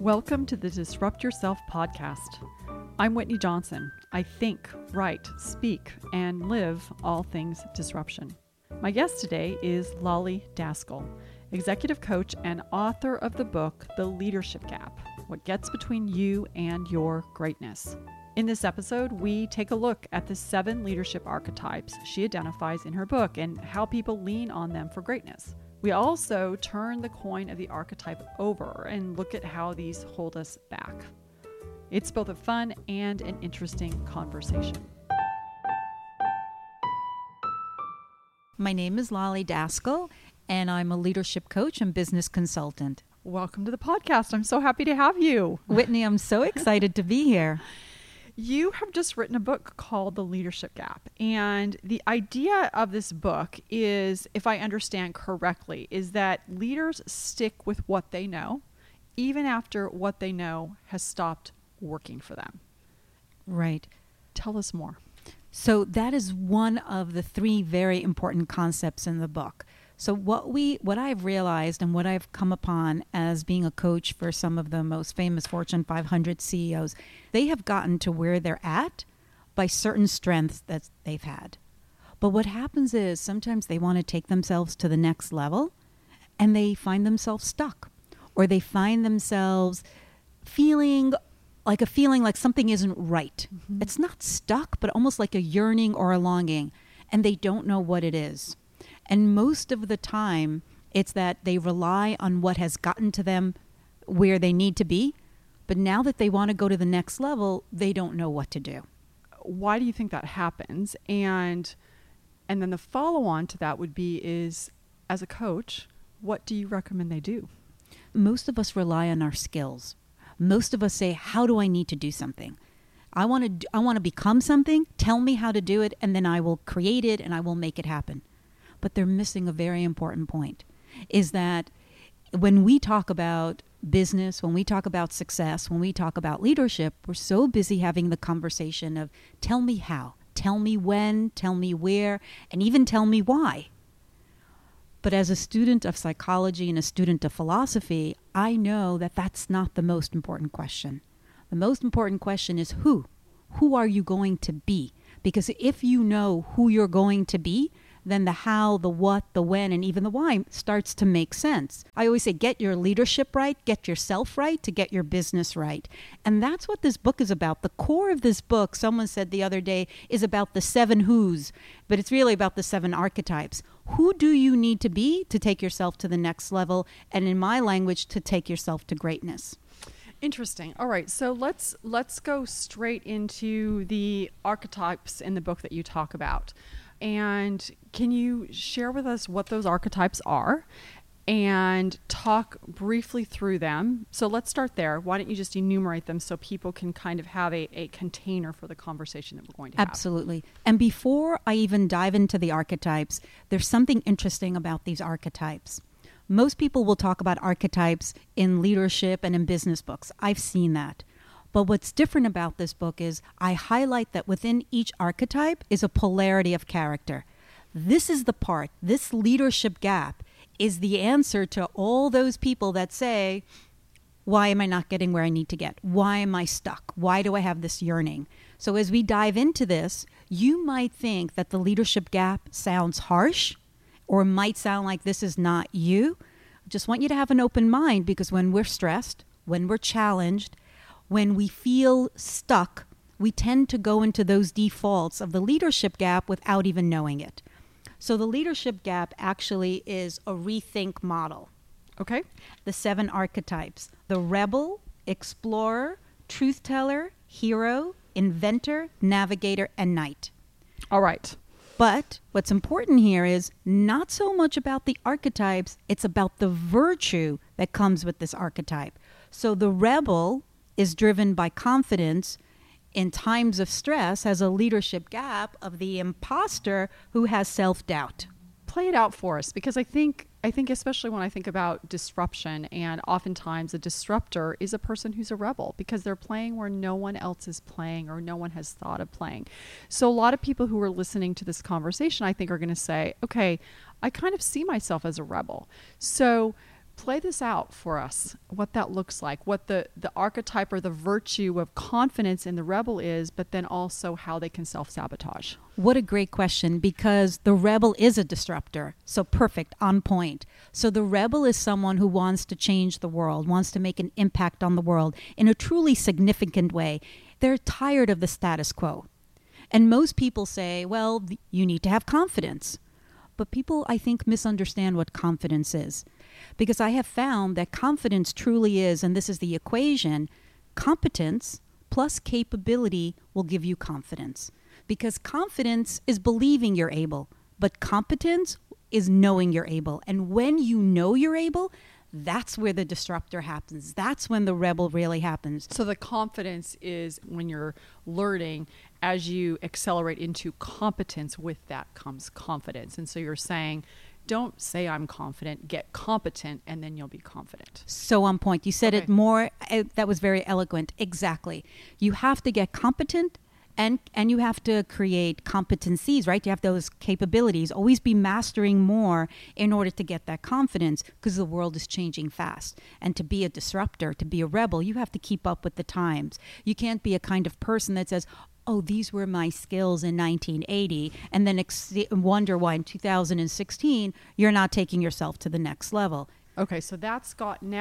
Welcome to the Disrupt Yourself podcast. I'm Whitney Johnson. I think, write, speak, and live all things disruption. My guest today is Lolly Daskal, executive coach and author of the book, The Leadership Gap: What Gets Between You and Your Greatness. In this episode, we take a look at the 7 leadership archetypes she identifies in her book and how people lean on them for greatness. We also turn the coin of the archetype over and look at how these hold us back. It's both a fun and an interesting conversation. My name is Lolly Daskal, and I'm a leadership coach and business consultant. Welcome to the podcast. I'm so happy to have you. Whitney, I'm so excited to be here. You have just written a book called The Leadership Gap. And the idea of this book is, if I understand correctly, is that leaders stick with what they know, even after what they know has stopped working for them. Right. Tell us more. So that is one of the 3 very important concepts in the book. So what I've realized and what I've come upon as being a coach for some of the most famous Fortune 500 CEOs, they have gotten to where they're at by certain strengths that they've had. But what happens is sometimes they want to take themselves to the next level and they find themselves stuck, or they find themselves feeling like something isn't right. Mm-hmm. It's not stuck, but almost like a yearning or a longing, and they don't know what it is. And most of the time, it's that they rely on what has gotten to them where they need to be. But now that they want to go to the next level, they don't know what to do. Why do you think that happens? And then the follow-on to that would be is, as a coach, what do you recommend they do? Most of us rely on our skills. Most of us say, how do I need to do something? I want to become something. Tell me how to do it, and then I will create it and I will make it happen. But they're missing a very important point, is that when we talk about business, when we talk about success, when we talk about leadership, we're so busy having the conversation of tell me how, tell me when, tell me where, and even tell me why. But as a student of psychology and a student of philosophy, I know that that's not the most important question. The most important question is who. Who are you going to be? Because if you know who you're going to be, then the how, the what, the when, and even the why starts to make sense. I always say get your leadership right, get yourself right to get your business right. And that's what this book is about. The core of this book, someone said the other day, is about the 7 who's, but it's really about the 7 archetypes. Who do you need to be to take yourself to the next level? And in my language, to take yourself to greatness. Interesting. All right. So let's go straight into the archetypes in the book that you talk about. And can you share with us what those archetypes are and talk briefly through them? So let's start there. Why don't you just enumerate them so people can kind of have a container for the conversation that we're going to have? Absolutely. And before I even dive into the archetypes, there's something interesting about these archetypes. Most people will talk about archetypes in leadership and in business books. I've seen that. But what's different about this book is I highlight that within each archetype is a polarity of character. This is the part, this leadership gap is the answer to all those people that say, why am I not getting where I need to get? Why am I stuck? Why do I have this yearning? So as we dive into this, you might think that the leadership gap sounds harsh or might sound like this is not you. I just want you to have an open mind, because when we're stressed, when we're challenged, when we feel stuck, we tend to go into those defaults of the leadership gap without even knowing it. So the leadership gap actually is a rethink model. Okay. The 7 archetypes: the rebel, explorer, truth teller, hero, inventor, navigator, and knight. All right. But what's important here is not so much about the archetypes, it's about the virtue that comes with this archetype. So the rebel is driven by confidence. In times of stress, has a leadership gap of the imposter who has self-doubt. Play it out for us, because I think especially when I think about disruption, and oftentimes a disruptor is a person who's a rebel because they're playing where no one else is playing or no one has thought of playing. So a lot of people who are listening to this conversation, I think, are going to say, okay, I kind of see myself as a rebel. So Play this out for us, what that looks like, what the archetype or the virtue of confidence in the rebel is, but then also how they can self-sabotage. What a great question, because the rebel is a disruptor. So perfect, on point. So the rebel is someone who wants to change the world, wants to make an impact on the world in a truly significant way. They're tired of the status quo. And most people say, well, you need to have confidence. But people, I think, misunderstand what confidence is. Because I have found that confidence truly is, and this is the equation, competence plus capability will give you confidence. Because confidence is believing you're able, but competence is knowing you're able. And when you know you're able, that's where the disruptor happens. That's when the rebel really happens. So the confidence is when you're learning, as you accelerate into competence, with that comes confidence. And so you're saying, don't say I'm confident, get competent, and then you'll be confident. So on point. You said it more, that was very eloquent. Exactly. You have to get competent. And you have to create competencies, right? You have those capabilities. Always be mastering more in order to get that confidence, because the world is changing fast. And to be a disruptor, to be a rebel, you have to keep up with the times. You can't be a kind of person that says, oh, these were my skills in 1980, and then wonder why in 2016 you're not taking yourself to the next level. Okay, so that's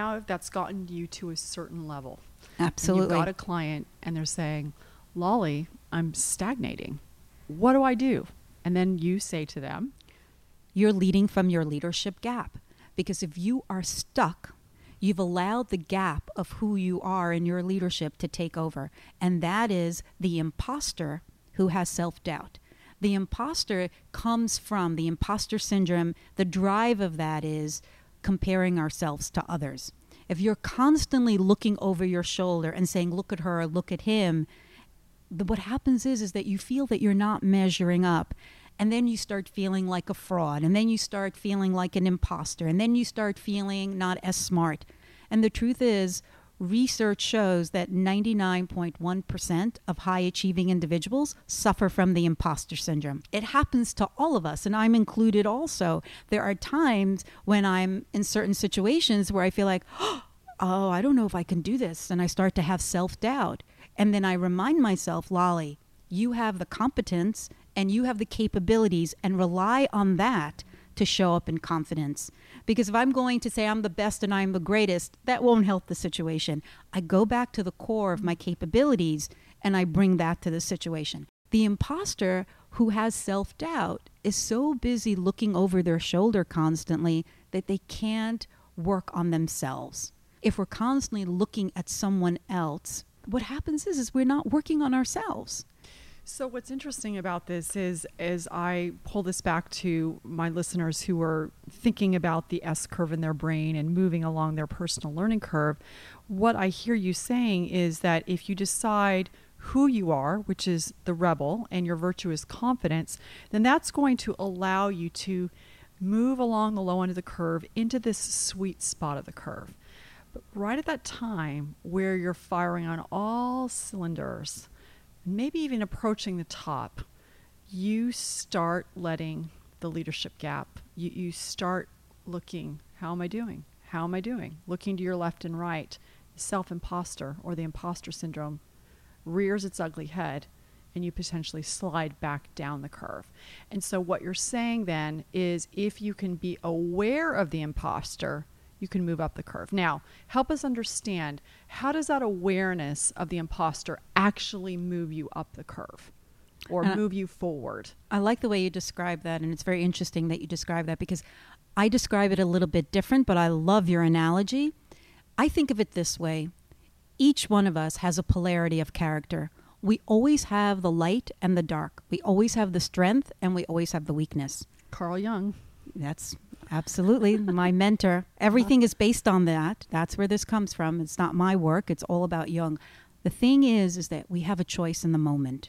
gotten you to a certain level. Absolutely. And you've got a client, and they're saying, Lolly, I'm stagnating. What do I do? And then you say to them, you're leading from your leadership gap. Because if you are stuck, you've allowed the gap of who you are in your leadership to take over. And that is the imposter who has self-doubt. The imposter comes from the imposter syndrome. The drive of that is comparing ourselves to others. If you're constantly looking over your shoulder and saying, look at her, look at him, what happens is that you feel that you're not measuring up. And then you start feeling like a fraud. And then you start feeling like an imposter. And then you start feeling not as smart. And the truth is, research shows that 99.1% of high-achieving individuals suffer from the imposter syndrome. It happens to all of us, and I'm included also. There are times when I'm in certain situations where I feel like, oh, I don't know if I can do this. And I start to have self-doubt. And then I remind myself, Lolly, you have the competence and you have the capabilities, and rely on that to show up in confidence. Because if I'm going to say I'm the best and I'm the greatest, that won't help the situation. I go back to the core of my capabilities and I bring that to the situation. The imposter who has self-doubt is so busy looking over their shoulder constantly that they can't work on themselves. If we're constantly looking at someone else, what happens is we're not working on ourselves. So what's interesting about this is, as I pull this back to my listeners who are thinking about the S curve in their brain and moving along their personal learning curve, what I hear you saying is that if you decide who you are, which is the rebel, and your virtue is confidence, then that's going to allow you to move along the low end of the curve into this sweet spot of the curve. But right at that time where you're firing on all cylinders, maybe even approaching the top, you start letting the leadership gap. You start looking, how am I doing? How am I doing? Looking to your left and right. Self-imposter, or the imposter syndrome, rears its ugly head, and you potentially slide back down the curve. And so what you're saying then is, if you can be aware of the imposter, you can move up the curve. Now, help us understand, how does that awareness of the imposter actually move you up the curve or move you forward? I like the way you describe that, and it's very interesting that you describe that, because I describe it a little bit different, but I love your analogy. I think of it this way. Each one of us has a polarity of character. We always have the light and the dark. We always have the strength and we always have the weakness. Carl Jung. That's absolutely my mentor. Everything is based on that. That's where this comes from. It's not my work. It's all about Jung. The thing is that we have a choice in the moment.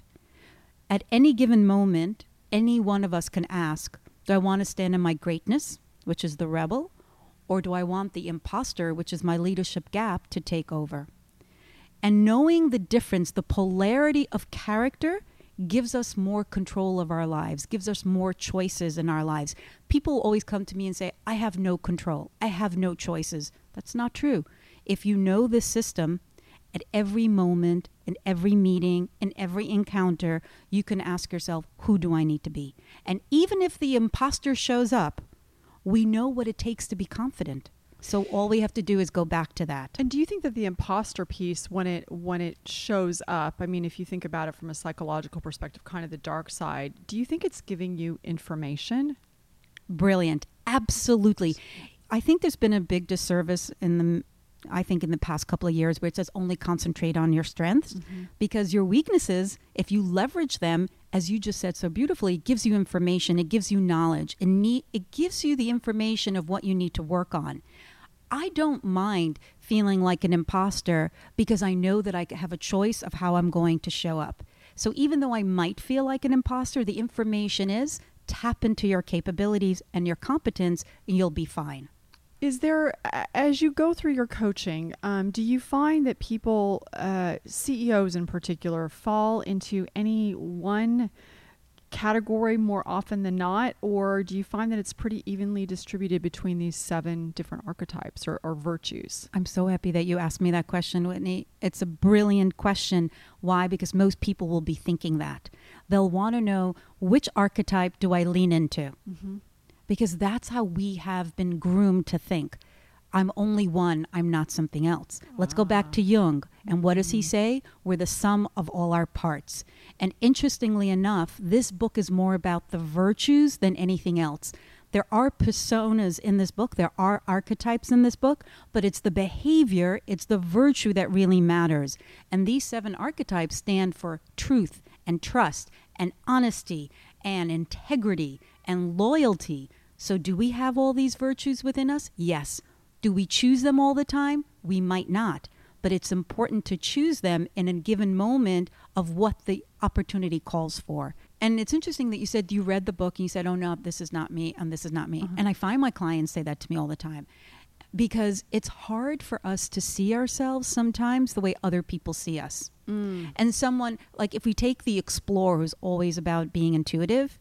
At any given moment, any one of us can ask, do I want to stand in my greatness, which is the rebel, or do I want the imposter, which is my leadership gap, to take over? And knowing the difference, the polarity of character, gives us more control of our lives, gives us more choices in our lives. People always come to me and say, I have no control. I have no choices. That's not true. If you know this system, at every moment, in every meeting, in every encounter, you can ask yourself, who do I need to be? And even if the imposter shows up, we know what it takes to be confident. So all we have to do is go back to that. And do you think that the imposter piece, when it shows up, I mean, if you think about it from a psychological perspective, kind of the dark side, do you think it's giving you information? Brilliant. Absolutely. I think there's been a big disservice in the past couple of years where it says only concentrate on your strengths, because your weaknesses, if you leverage them, as you just said so beautifully, it gives you information, it gives you knowledge, it gives you the information of what you need to work on. I don't mind feeling like an imposter because I know that I have a choice of how I'm going to show up. So even though I might feel like an imposter, the information is tap into your capabilities and your competence and you'll be fine. Is there, as you go through your coaching, do you find that people, CEOs in particular, fall into any one category more often than not? Or do you find that it's pretty evenly distributed between these 7 different archetypes or virtues? I'm so happy that you asked me that question, Whitney. It's a brilliant question. Why? Because most people will be thinking that. They'll want to know, which archetype do I lean into? Mm-hmm. Because that's how we have been groomed to think. I'm only one, I'm not something else. Let's go back to Jung. And what does he say? We're the sum of all our parts. And interestingly enough, this book is more about the virtues than anything else. There are personas in this book, there are archetypes in this book, but it's the behavior, it's the virtue that really matters. And these 7 archetypes stand for truth and trust and honesty and integrity and loyalty. So do we have all these virtues within us? Yes. Do we choose them all the time? We might not. But it's important to choose them in a given moment of what the opportunity calls for. And it's interesting that you said you read the book and you said, oh no, this is not me and this is not me. And I find my clients say that to me all the time because it's hard for us to see ourselves sometimes the way other people see us. And someone, like if we take the explorer who's always about being intuitive,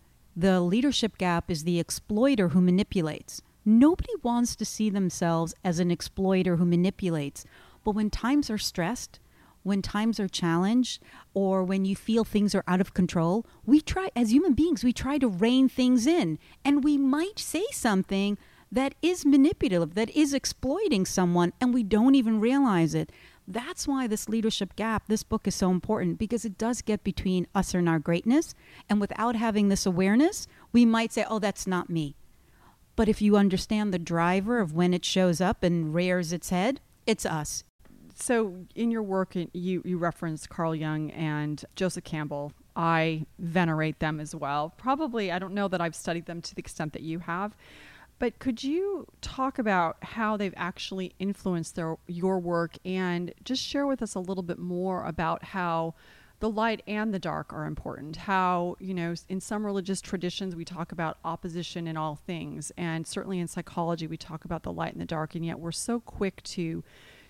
the leadership gap is the exploiter who manipulates. Nobody wants to see themselves as an exploiter who manipulates. But when times are stressed, when times are challenged, or when you feel things are out of control, we try, as human beings, we try to rein things in. And we might say something that is manipulative, that is exploiting someone, and we don't even realize it. That's why this leadership gap, this book is so important, because it does get between us and our greatness. And without having this awareness, we might say, oh, that's not me. But if you understand the driver of when it shows up and rears its head, it's us. So in your work, you referenced Carl Jung and Joseph Campbell. I venerate them as well. Probably, I don't know that I've studied them to the extent that you have. But could you talk about how they've actually influenced your work and just share with us a little bit more about how the light and the dark are important? How, in some religious traditions, we talk about opposition in all things. And certainly in psychology, we talk about the light and the dark. And yet we're so quick to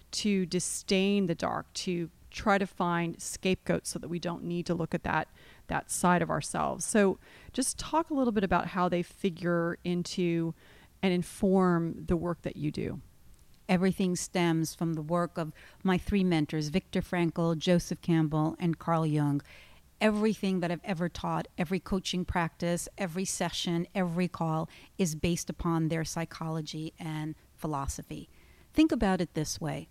disdain the dark, to try to find scapegoats so that we don't need to look at that side of ourselves. So just talk a little bit about how they figure into and inform the work that you do. Everything stems from the work of my 3 mentors, Viktor Frankl, Joseph Campbell, and Carl Jung. Everything that I've ever taught, every coaching practice, every session, every call is based upon their psychology and philosophy. Think about it this way.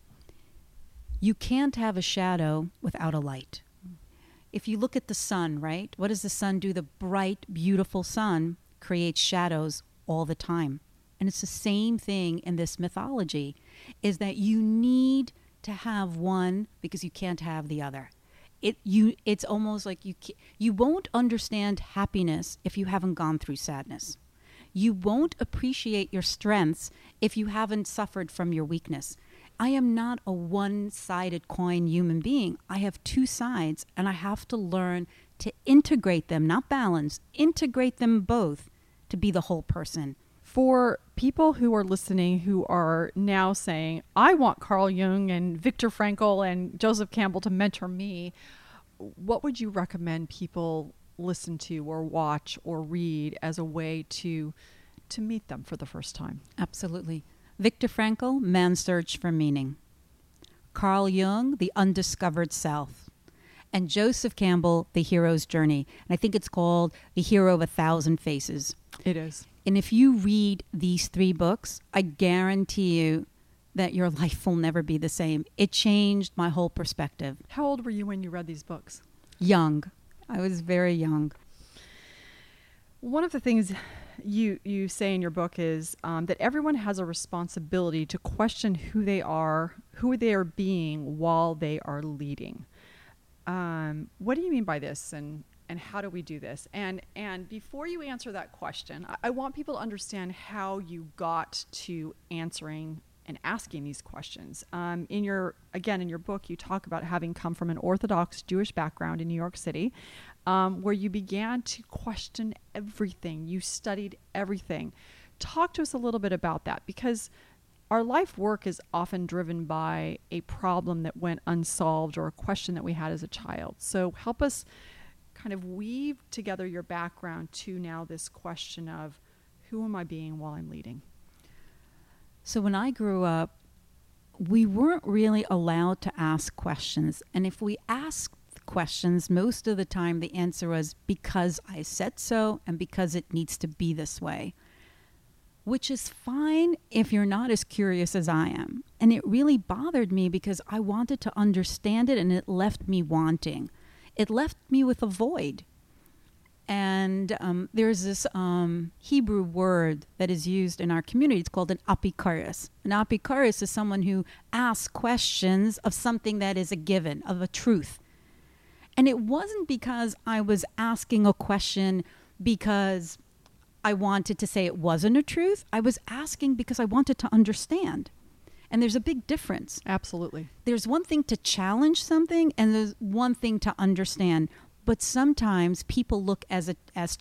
You can't have a shadow without a light. If you look at the sun, right? What does the sun do? The bright, beautiful sun creates shadows all the time. And it's the same thing in this mythology, is that you need to have one because you can't have the other. It's almost like you won't understand happiness if you haven't gone through sadness. You won't appreciate your strengths if you haven't suffered from your weakness. I am not a one-sided coin human being. I have 2 sides, and I have to learn to integrate them, not balance, integrate them both to be the whole person. For people who are listening who are now saying, I want Carl Jung and Viktor Frankl and Joseph Campbell to mentor me, what would you recommend people listen to or watch or read as a way to meet them for the first time? Absolutely. Viktor Frankl, Man's Search for Meaning. Carl Jung, The Undiscovered Self. And Joseph Campbell, The Hero's Journey. And I think it's called The Hero of a Thousand Faces. It is. And if you read these 3 books, I guarantee you that your life will never be the same. It changed my whole perspective. How old were you when you read these books? Young. I was very young. One of the things you say in your book is that everyone has a responsibility to question who they are being while they are leading. What do you mean by this, and how do we do this? And before you answer that question, I want people to understand how you got to answering and asking these questions. In your book, you talk about having come from an Orthodox Jewish background in New York City, where you began to question everything. You studied everything. Talk to us a little bit about that, because our life work is often driven by a problem that went unsolved or a question that we had as a child. So help us kind of weave together your background to now this question of, who am I being while I'm leading? So when I grew up, we weren't really allowed to ask questions. And if we asked questions, most of the time the answer was because I said so and because it needs to be this way, which is fine if you're not as curious as I am. And it really bothered me because I wanted to understand it, and it left me wanting. It left me with a void. And there's this Hebrew word that is used in our community. It's called an apikoros. An apikoros is someone who asks questions of something that is a given, of a truth. And it wasn't because I was asking a question because I wanted to say it wasn't a truth. I was asking because I wanted to understand. And there's a big difference. Absolutely. There's one thing to challenge something, and there's one thing to understand. But sometimes people look as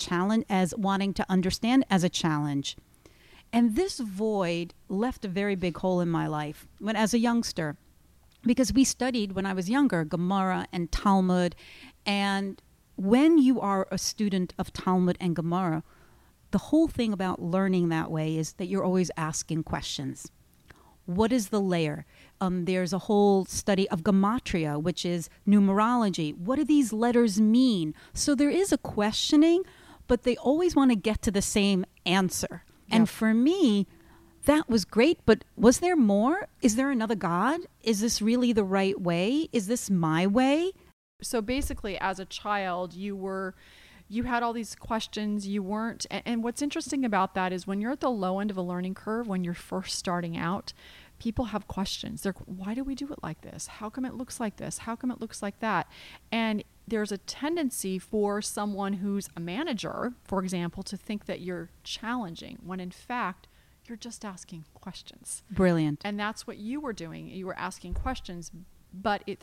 wanting to understand as a challenge. And this void left a very big hole in my life as a youngster, because we studied when I was younger Gemara and Talmud. And when you are a student of Talmud and Gemara, the whole thing about learning that way is that you're always asking questions. What is the layer? There's a whole study of gematria, which is numerology. What do these letters mean? So there is a questioning, but they always want to get to the same answer. Yep. And for me, that was great, but was there more? Is there another God? Is this really the right way? Is this my way? So basically, as a child, you had all these questions. You weren't, and what's interesting about that is when you're at the low end of a learning curve, when you're first starting out, people have questions. Why do we do it like this? How come it looks like this? How come it looks like that? And there's a tendency for someone who's a manager, for example, to think that you're challenging, when in fact, you're just asking questions. Brilliant. And that's what you were doing. You were asking questions, but it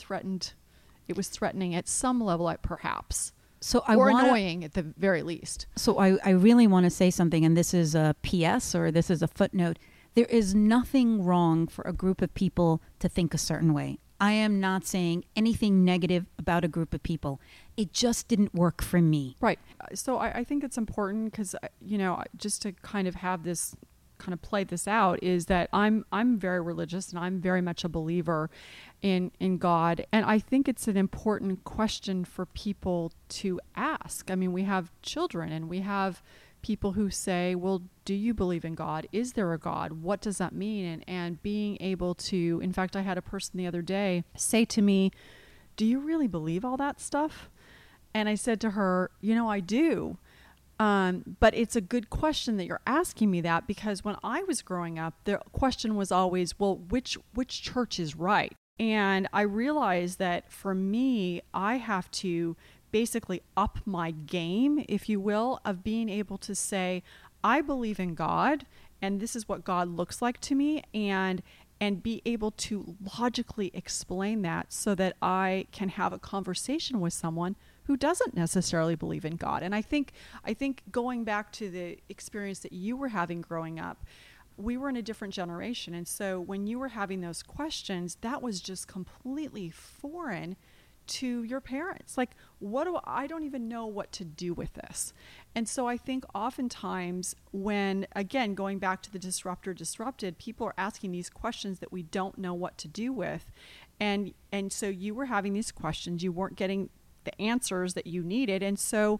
was threatening at some level, perhaps. Annoying at the very least. So I really want to say something, and this is a PS or this is a footnote. There is nothing wrong for a group of people to think a certain way. I am not saying anything negative about a group of people. It just didn't work for me. Right. So I think it's important because, just to kind of have this kind of play this out, is that I'm very religious and I'm very much a believer in God. And I think it's an important question for people to ask. I mean, we have children and we have people who say, well, do you believe in God? Is there a God? What does that mean? And being able to, in fact, I had a person the other day say to me, do you really believe all that stuff? And I said to her, I do. But it's a good question that you're asking me that, because when I was growing up, the question was always, well, which church is right? And I realized that for me, I have to basically up my game, if you will, of being able to say, I believe in God, and this is what God looks like to me, and be able to logically explain that so that I can have a conversation with someone who doesn't necessarily believe in God. And I think going back to the experience that you were having growing up, we were in a different generation. And so when you were having those questions, that was just completely foreign to your parents. Like, I don't even know what to do with this. And so I think oftentimes when, again, going back to the disruptor disrupted, people are asking these questions that we don't know what to do with. And so you were having these questions, you weren't getting the answers that you needed. And so,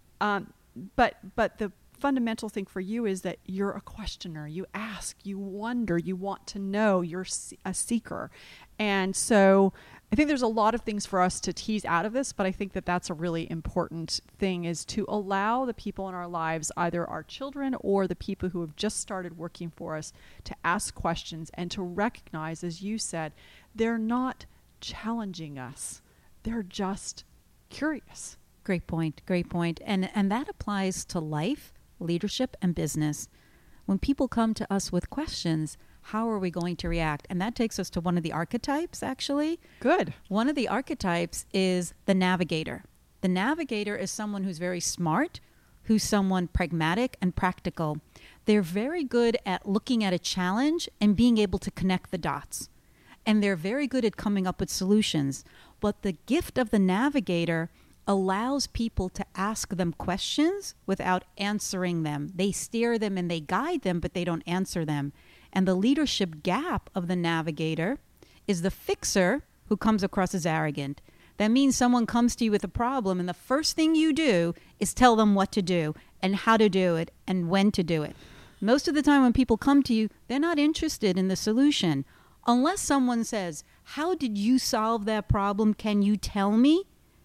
but the fundamental thing for you is that you're a questioner. You ask, you wonder, you want to know, you're a seeker. And so I think there's a lot of things for us to tease out of this, but I think that that's a really important thing, is to allow the people in our lives, either our children or the people who have just started working for us, to ask questions and to recognize, as you said, they're not challenging us. They're just curious. Great point. Great point. And that applies to life, leadership, and business. When people come to us with questions, how are we going to react? And that takes us to one of the archetypes, actually. Good. One of the archetypes is the navigator. The navigator is someone who's very smart, who's someone pragmatic and practical. They're very good at looking at a challenge and being able to connect the dots. And they're very good at coming up with solutions. But the gift of the navigator allows people to ask them questions without answering them. They steer them and they guide them, but they don't answer them. And the leadership gap of the navigator is the fixer, who comes across as arrogant. That means someone comes to you with a problem, and the first thing you do is tell them what to do and how to do it and when to do it. Most of the time when people come to you, they're not interested in the solution. Unless someone says, "How did you solve that problem? Can you tell me?"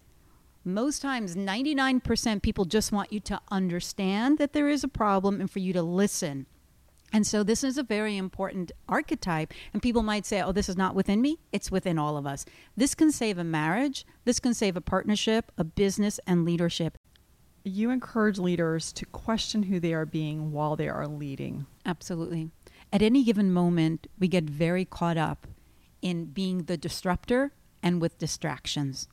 Most times, 99% people just want you to understand that there is a problem and for you to listen. And so this is a very important archetype. And people might say, oh, this is not within me. It's within all of us. This can save a marriage. This can save a partnership, a business, and leadership. You encourage leaders to question who they are being while they are leading. Absolutely. At any given moment, we get very caught up in being the disruptor and with distractions.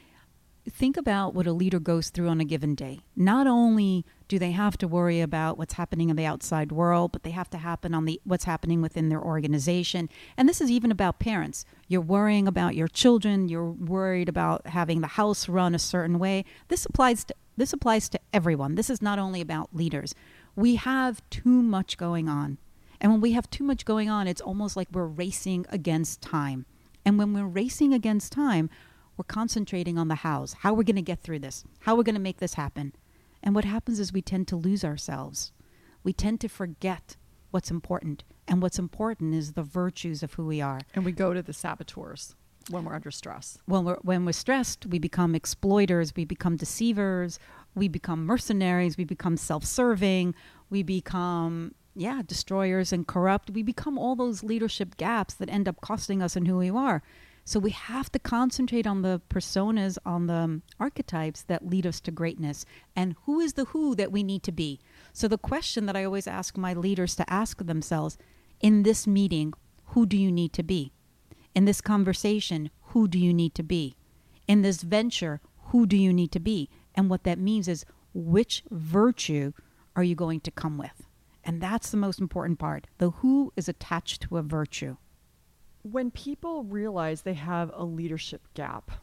Think about what a leader goes through on a given day. Not only do they have to worry about what's happening in the outside world, but they have to happen on what's happening within their organization. And this is even about parents. You're worrying about your children. You're worried about having the house run a certain way. This applies to everyone. This is not only about leaders. We have too much going on. And when we have too much going on, it's almost like we're racing against time. And when we're racing against time, we're concentrating on the hows, how we're going to get through this, how we're going to make this happen. And what happens is we tend to lose ourselves. We tend to forget what's important. And what's important is the virtues of who we are. And we go to the saboteurs when we're under stress. When we're stressed, we become exploiters, we become deceivers, we become mercenaries, we become self-serving, we become, destroyers and corrupt. We become all those leadership gaps that end up costing us in who we are. So we have to concentrate on the personas, on the archetypes that lead us to greatness. And who is the who that we need to be? So the question that I always ask my leaders to ask themselves, in this meeting, who do you need to be? In this conversation, who do you need to be? In this venture, who do you need to be? And what that means is, which virtue are you going to come with? And that's the most important part. The who is attached to a virtue. When people realize they have a leadership gap,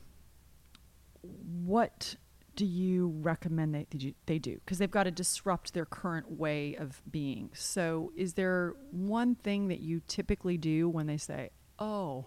what do you recommend they do? Because they've got to disrupt their current way of being. So is there one thing that you typically do when they say, oh,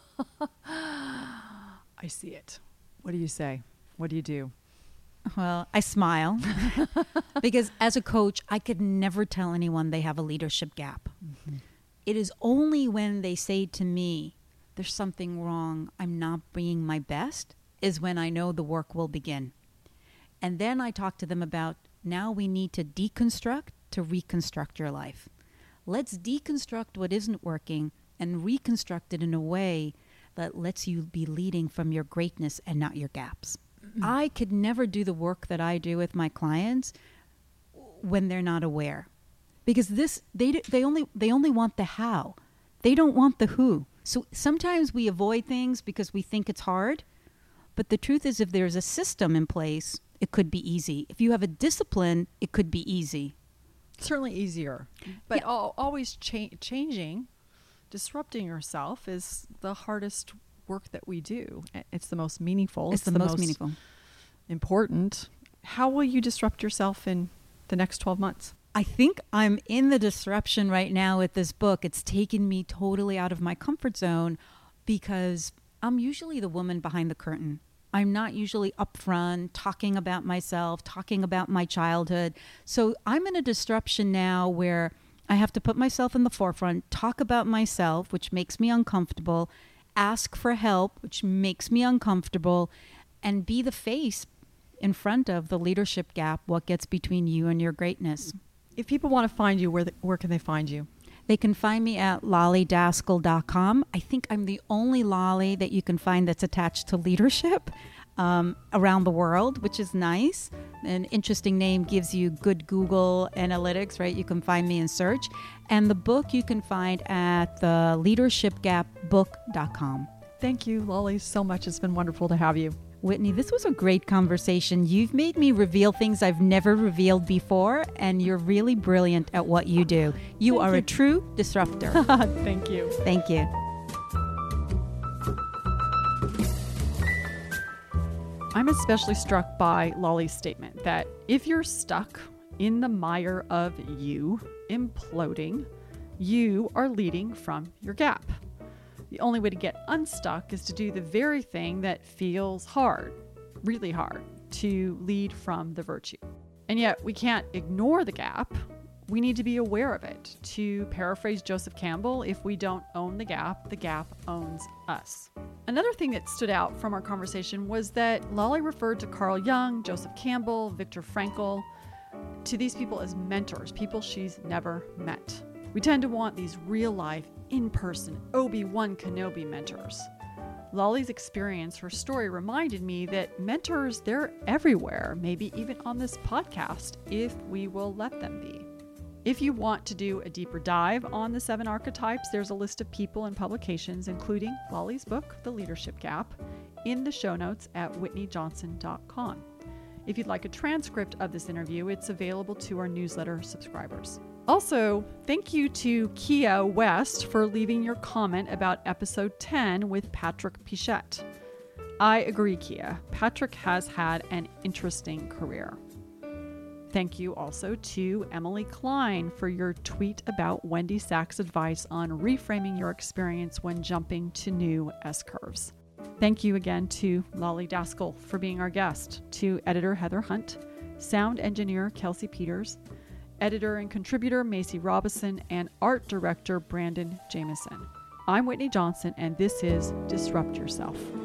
I see it? What do you say? What do you do? Well, I smile because as a coach, I could never tell anyone they have a leadership gap. Mm-hmm. It is only when they say to me, there's something wrong, I'm not being my best, is when I know the work will begin. And then I talk to them about, now we need to deconstruct to reconstruct your life. Let's deconstruct what isn't working and reconstruct it in a way that lets you be leading from your greatness and not your gaps. Mm-hmm. I could never do the work that I do with my clients when they're not aware. Because they only want the how. They don't want the who. So sometimes we avoid things because we think it's hard. But the truth is, if there's a system in place, it could be easy. If you have a discipline, it could be easy. Certainly easier. But always changing, disrupting yourself is the hardest work that we do. It's the most meaningful. It's the most meaningful. Important. How will you disrupt yourself in the next 12 months? I think I'm in the disruption right now with this book. It's taken me totally out of my comfort zone because I'm usually the woman behind the curtain. I'm not usually upfront talking about myself, talking about my childhood. So I'm in a disruption now where I have to put myself in the forefront, talk about myself, which makes me uncomfortable, ask for help, which makes me uncomfortable, and be the face in front of the leadership gap, what gets between you and your greatness. If people want to find you, where can they find you? They can find me at lollydaskal.com. I think I'm the only Lolly that you can find that's attached to leadership around the world, which is nice. An interesting name gives you good Google analytics, right? You can find me in search. And the book you can find at the leadershipgapbook.com. Thank you, Lolly, so much. It's been wonderful to have you. Whitney, this was a great conversation. You've made me reveal things I've never revealed before, and you're really brilliant at what you do. You are a true disruptor. Thank you. Thank you. I'm especially struck by Lolly's statement that if you're stuck in the mire of you imploding, you are leading from your gap. The only way to get unstuck is to do the very thing that feels hard, really hard, to lead from the virtue. And yet we can't ignore the gap. We need to be aware of it. To paraphrase Joseph Campbell, if we don't own the gap owns us. Another thing that stood out from our conversation was that Lolly referred to Carl Jung, Joseph Campbell, Viktor Frankl, to these people as mentors, people she's never met. We tend to want these real-life, in-person, Obi-Wan Kenobi mentors. Lolly's experience, her story, reminded me that mentors, they're everywhere, maybe even on this podcast, if we will let them be. If you want to do a deeper dive on the 7 archetypes, there's a list of people and publications, including Lolly's book, The Leadership Gap, in the show notes at whitneyjohnson.com. If you'd like a transcript of this interview, it's available to our newsletter subscribers. Also, thank you to Kia West for leaving your comment about episode 10 with Patrick Pichette. I agree, Kia. Patrick has had an interesting career. Thank you also to Emily Klein for your tweet about Wendy Sachs' advice on reframing your experience when jumping to new S-curves. Thank you again to Lolly Daskal for being our guest, to editor Heather Hunt, sound engineer Kelsey Peters, editor and contributor Macy Robison, and art director Brandon Jameson. I'm Whitney Johnson, and this is Disrupt Yourself.